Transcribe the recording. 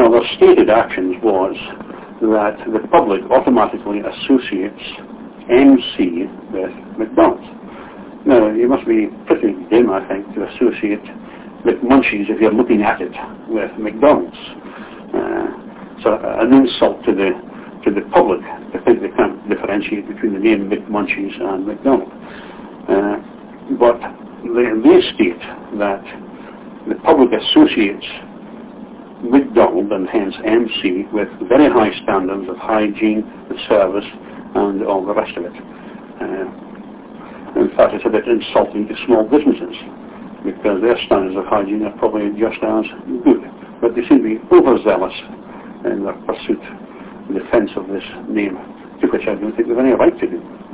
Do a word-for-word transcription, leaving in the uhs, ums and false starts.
Well, their stated actions was that the public automatically associates M C with McDonald's. Now, you must be pretty dim, I think, to associate McMunchies, if you're looking at it, with McDonald's. Uh, so an insult to the to the public to think they can't differentiate between the name McMunchies and McDonald. Uh, but they, they state that the public associates McDonald and hence M C with very high standards of hygiene, the service, and all the rest of it. Uh, in fact, it's a bit insulting to small businesses because their standards of hygiene are probably just as good. But they seem to be overzealous in their pursuit and defense of this name, to which I don't think they have any right to do.